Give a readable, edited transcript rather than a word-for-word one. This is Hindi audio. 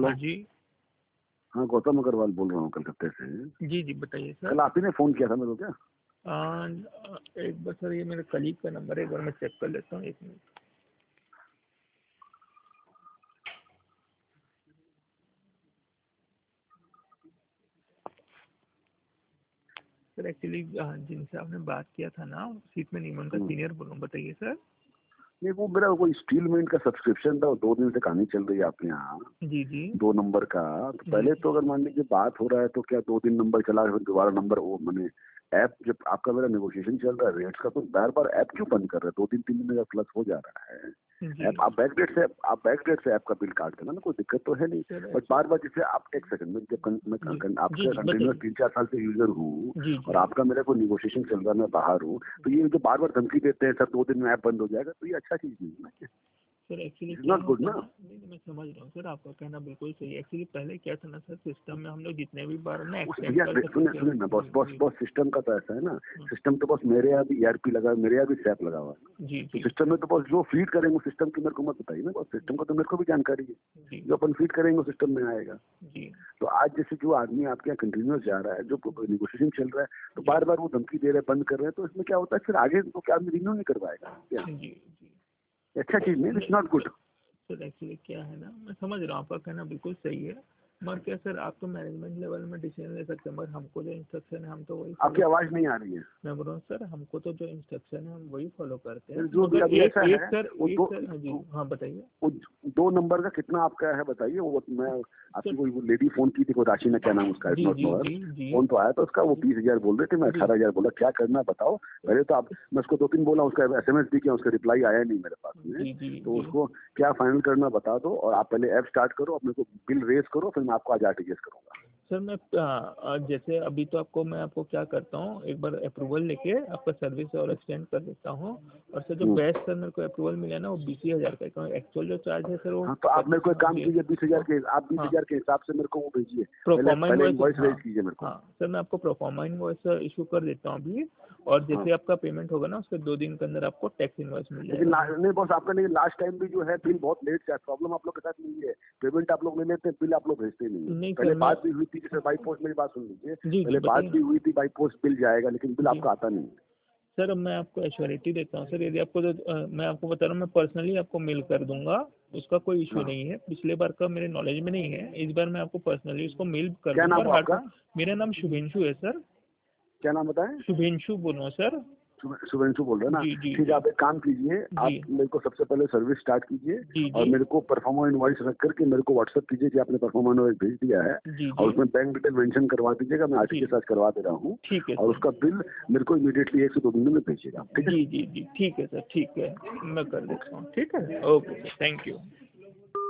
हेलो। हाँ जी। हाँ, गौतम अग्रवाल बोल रहा हूँ कलकत्ते से। जी जी बताइए सर। कल आप ही ने फ़ोन किया था मेरे को क्या? एक बार सर, ये मेरे कलीग का नंबर है, एक बार मैं चेक कर लेता हूँ, एक मिनट। सर एक्चुअली जिनसे आपने बात किया था ना, सीट में नहीं, मैं उनका सीनियर बोल रहा हूँ। बताइए सर। नहीं, वो मेरा कोई स्टील मिंट का सब्सक्रिप्शन था, वो 2 दिन से कहानी चल रही है आपके यहाँ, जी जी 2 नंबर का। तो जी पहले जी। तो अगर मान लीजिए बात हो रहा है तो क्या 2 दिन नंबर चला, फिर दोबारा नंबर वो मैंने ऐप जब आपका मेरा नेगोशिएशन चल रहा है रेट्स का, तो बार-बार ऐप क्यों बंद कर रहे हैं? 2-3 दिन में प्लस हो जा रहा है। जी ऐप आप बैकडेट से ऐप का बिल काट देना ना, कोई दिक्कत तो है नहीं। सर बट बार-बार जैसे आप एक सेकंड में जब जी जी आपका जी कंटिन्यूअस बताइए। 3-4 साल से यूज़र हूँ जी और जी आपका मेरा कोई नेगोशिएशन चल रहा है, मैं बाहर हूँ, तो ये जो बार-बार धमकी देते हैं, सर 2 दिन में ऐप बंद हो जाएगा, तो ये अच्छा चीज़ नहीं है ना। सर एक्चुअली इट्स क्या नॉट गुड होता है ना। ना, नहीं नहीं, मैं समझ रहा हूँ सर, आपका कहना बिल्कुल सही है। एक्चुअली पहले क्या था ना सर, सिस्टम में हम लोग जितने भी बार ना उस एक्सटेंड भैया कर सकते सुने थे। सुने ना boss ji boss ji boss system का तो ऐसा है ना, हाँ, सिस्टम तो बॉस मेरे यहाँ भी ईआरपी लगा है, मेरे यहाँ भी सैप लगा हुआ है ना। जी तो जी सिस्टम में तो बॉस जो फीड करेंगे सिस्टम की मेरे को मत बताइए ना बॉस, सिस्टम को तो मेरे को भी जानकारी है। जी जो अपन फीड करेंगे वो सिस्टम में आएगा। जी तो आज जैसे जो आदमी आपके यहाँ कंटिन्यूस जा रहा है, जो नेगोशिएशन चल रहा है, तो जी बार बार वो धमकी दे रहे हैं, बंद कर रहे हैं, तो इसमें क्या होता है फिर आगे तो क्या आदमी रिन्यू नहीं करवाएगा क्या? जी जी। अच्छा चीज नहीं, इट्स नहीं नॉट गुड। सर, एक्चुअली क्या है ना, मैं समझ रहा हूँ आपका कहना बिल्कुल सही है, मगर क्या सर, आप तो मैनेजमेंट लेवल में डिसीजन ले सकते हैं, मगर हमको जो इंस्ट्रक्शन है हम तो वही आपकी फॉलो। आवाज नहीं आ रही है। मैं बोल रहा हूँ सर, हमको तो जो इंस्ट्रक्शन है हम वही फॉलो करते हैं, फिर जो भी मगर अभी एक ऐसा एक है सर, वो एक सर, हाँ जी हाँ बताइए। वो 2 नंबर का कितना आपका है बताइए। वो मैं सर आपकी कोई लेडी फोन की थी, कोई राशि ना क्या नाम उसका, जी नॉट जी नो, जी जी फोन तो आया था उसका, वो 20,000 बोल रहे थे, मैं जी 18,000 बोला। क्या करना है बताओ पहले तो आप। मैं उसको 2-3 बोला, उसका एसएमएस भी किया, उसका रिप्लाई आया नहीं मेरे पास में। जी जी तो जी। उसको क्या फाइनल करना बता दो, और आप पहले ऐप स्टार्ट करो, अपने को बिल रेज करो, फिर मैं आपको आज आरटीजीएस करूंगा। सर मैं जैसे अभी तो मैं आपको क्या करता हूँ, एक बार अप्रूवल लेके आपका सर्विस और एक्सटेंड कर देता हूँ। और सर जो हम्म। बेस्ट सर मेरे को अप्रूवल मिला ना, वो 20,000 का, एक्चुअल जो चार्ज है सर वो हाँ, तो आप मेरे को एक काम जी कीजिए, 20,000 के आप बीस हाँ, हजार के हिसाब से मेरे को वो भेजिए। पहले प्रोफार्मा पहले इनवॉइस, इनवॉइस हाँ रेज कीजिए मेरे को। हाँ सर, मैं आपको प्रोफार्मा इनवॉइस इशू कर देता हूँ अभी। और हाँ, जैसे आपका पेमेंट होगा ना, उसके 2 दिन के अंदर आपको टैक्स इनवॉइस मिल लेकिन जाएगा। नहीं बॉस, आपका नहीं, लास्ट टाइम भी जो है बिल बहुत लेट से, प्रॉब्लम आप लोग के साथ नहीं है। पेमेंट आप लोग ले लेते हैं, बिल आप लोग भेजते नहीं है। नहीं सर पहले मैं, बात भी हुई थी, जैसे बाई पोस्ट, मेरी बात सुन लीजिए, जी जी पहले बात बताइए भी ना। हुई थी बाई पोस्ट बिल जाएगा, लेकिन बिल जी आपका आता नहीं है। सर, अब मैं आपको एश्योरिटी देता हूँ सर, यदि आपको मैं आपको बता रहा हूँ, मैं पर्सनली आपको मेल कर दूंगा, उसका कोई इशू हाँ, नहीं है। पिछले बार का मेरे नॉलेज में नहीं है, इस बार मैं आपको पर्सनली उसको मेल कर क्या दूंगा। नाम और हो हार्ड, आपका? मेरा नाम शुभेंशु है सर। क्या नाम बताएं? शुभेंशु बोलो सर। शुभेंशु बोल रहे हैं ना? जी जी ठीक है, जी आप एक काम कीजिए, जी आप मेरे को सबसे पहले सर्विस स्टार्ट कीजिए, जी और जी मेरे को परफॉर्मा इनवॉइस रख करके मेरे को व्हाट्सअप कीजिए कि आपने परफॉर्मा इनवॉइस भेज दिया है, जी और जी उसमें बैंक डिटेल मेंशन करवा दीजिएगा, मैं जी। आरटीजीएस आज करवा दे रहा हूँ। ठीक है और सर। उसका बिल मेरे को इमीडिएटली 1 से 2 दिन में भेजिएगा, ठीक है? जी जी जी ठीक है सर, ठीक है, मैं कर देता हूँ। ठीक है, ओके सर, थैंक यू।